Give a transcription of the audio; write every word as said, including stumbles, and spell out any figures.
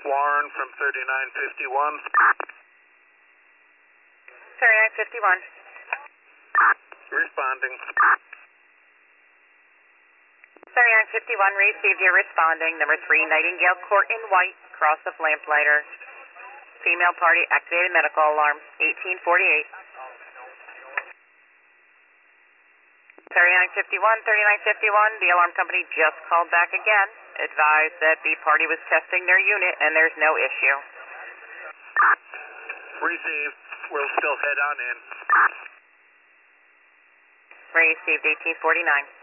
Warren from thirty-nine fifty-one. thirty-nine fifty-one. Responding. thirty-nine fifty-one, received your responding. Number three, Nightingale Court in White, cross of Lamplighter. Female party, activated medical alarm, eighteen forty-eight. thirty-nine fifty-one, thirty-nine fifty-one, the alarm company just called back again. Advised that the party was testing their unit and there's no issue. Received. We'll still head on in. Received eighteen forty-nine.